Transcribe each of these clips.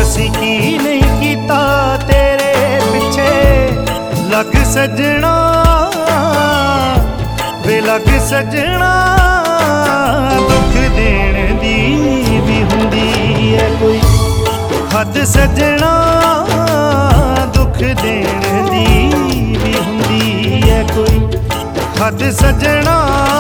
ਅਸੀਂ ਕੀ ਨਹੀਂ ਕੀਤਾ ਤੇਰੇ ਪਿੱਛੇ। ਲੱਗ ਸੱਜਣਾ ਵੇ ਲੱਗ ਸੱਜਣਾ, ਦੁੱਖ ਦੇਣ ਦੀ ਵੀ ਹੁੰਦੀ ਹੈ ਕੋਈ ਹੱਦ ਸੱਜਣਾ, ਦੁੱਖ ਦੇਣ ਦੀ ਵੀ ਹੁੰਦੀ ਹੈ ਕੋਈ ਹੱਦ ਸੱਜਣਾ।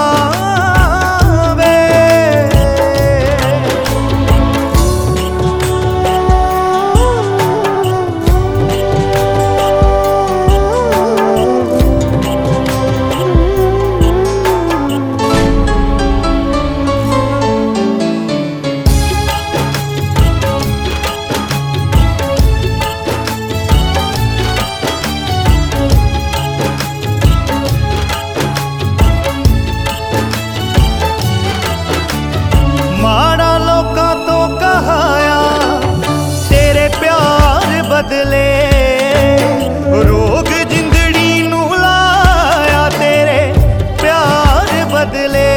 ਬਦਲੇ ਰੋਗ ਜਿੰਦੜੀ ਨੂੰ ਲਾਇਆ ਤੇਰੇ ਪਿਆਰ ਬਦਲੇ।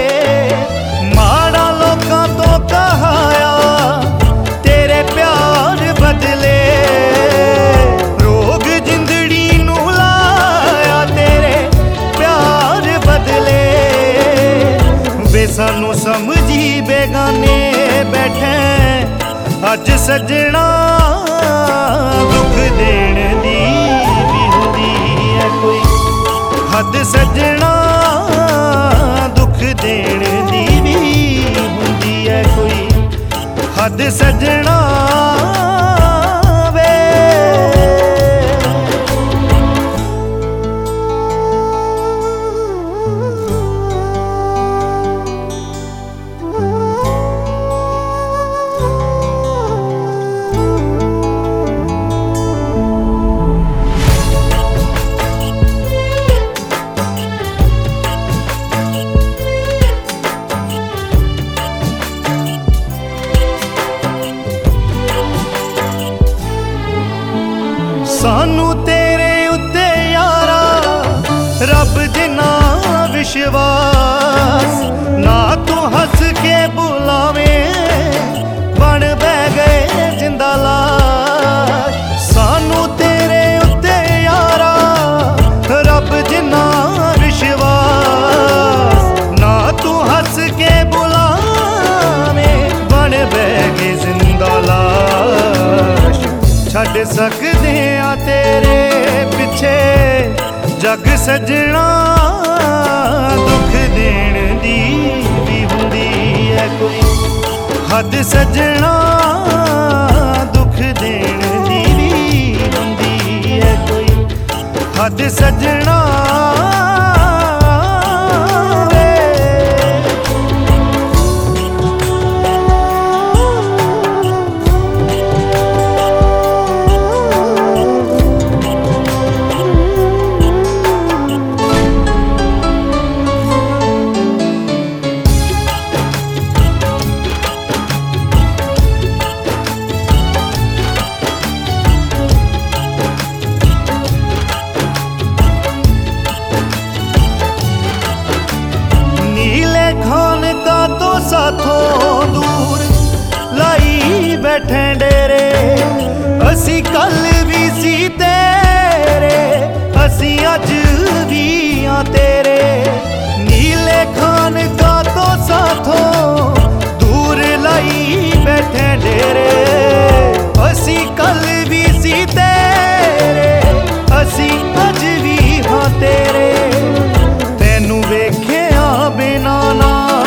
ਮਾੜਾ ਲੋਕਾਂ ਤੋਂ ਕਹਾਇਆ ਤੇਰੇ ਪਿਆਰ ਬਦਲੇ, ਰੋਗ ਜਿੰਦੜੀ ਨੂੰ ਲਾਇਆ ਤੇਰੇ ਪਿਆਰ ਬਦਲੇ। ਵੇ ਸਾਨੂੰ ਸਮਝੀ ਬੇਗਾਨੇ ਬੈਠੇ ਅੱਜ ਸੱਜਣਾ, ਦੁੱਖ ਦੇਣ ਦੀ ਵੀ ਹੁੰਦੀ ਹੈ ਕੋਈ ਹੱਦ ਸੱਜਣਾ, ਦੁੱਖ ਦੇਣ ਦੀ ਵੀ ਹੁੰਦੀ ਹੈ ਕੋਈ ਹੱਦ ਸੱਜਣਾ। ਸਾਨੂੰ ਤੇਰੇ ਉੱਤੇ ਯਾਰਾ ਰੱਬ ਜਿੰਨਾ ਵਿਸ਼ਵਾਸ, ਨਾ ਤੂੰ ਹੱਸ ਕੇ ਬੁਲਾਵੇਂ ਬਣ ਬਹਿ ਗਏ ਜਿੰਦਾ ਲਾਸ਼। ਸਾਨੂੰ ਤੇਰੇ ਉੱਤੇ ਯਾਰਾ ਰੱਬ ਜਿੰਨਾ ਵਿਸ਼ਵਾਸ, ਨਾ ਤੂੰ ਹੱਸ ਕੇ ਬੁਲਾਵੇਂ ਬਣ ਬਹਿ ਗਏ ਜਿੰਦਾ ਲਾਸ਼। ਛੱਡ ਸਕਦੇ ਆ ਤੇਰੇ ਪਿੱਛੇ ਜੱਗ ਸੱਜਣਾ, ਦੁੱਖ ਦੇਣ ਦੀ ਵੀ ਹੁੰਦੀ ਹੈ ਕੋਈ ਹੱਦ ਸੱਜਣਾ, ਦੁੱਖ ਦੇਣ ਦੀ ਵੀ ਹੁੰਦੀ ਹੈ ਕੋਈ ਹੱਦ ਸੱਜਣਾ। ਸਾਥੋਂ ਦੂਰ ਲਾਈ ਬੈਠੇ ਡੇਰੇ, ਅਸੀਂ ਕੱਲ ਵੀ ਸੀ ਤੇਰੇ, ਅਸੀਂ ਅੱਜ ਵੀ ਆ ਤੇਰੇ। ਨੀਲੇ ਖਾਨਕਾ ਤੋਂ ਸਾਥੋਂ ਦੂਰ ਲਾਈ ਬੈਠੇ ਡੇਰੇ, ਅਸੀਂ ਕੱਲ ਵੀ ਸੀ ਤੇਰੇ, ਅਸੀਂ ਅੱਜ ਵੀ ਹਾਂ ਤੇਰੇ। ਤੈਨੂੰ ਵੇਖਿਆ ਬਿਨਾ ਨਾ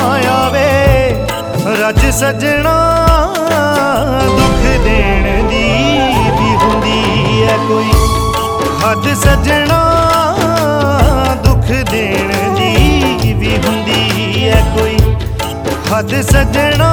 ਰੱਜ ਸੱਜਣਾ, ਦੁੱਖ ਦੇਣ ਦੀ ਵੀ ਹੁੰਦੀ ਹੈ ਕੋਈ ਹੱਦ ਸੱਜਣਾ, ਦੁੱਖ ਦੇਣ ਦੀ ਵੀ ਹੁੰਦੀ ਹੈ ਕੋਈ ਹੱਦ ਸੱਜਣਾ।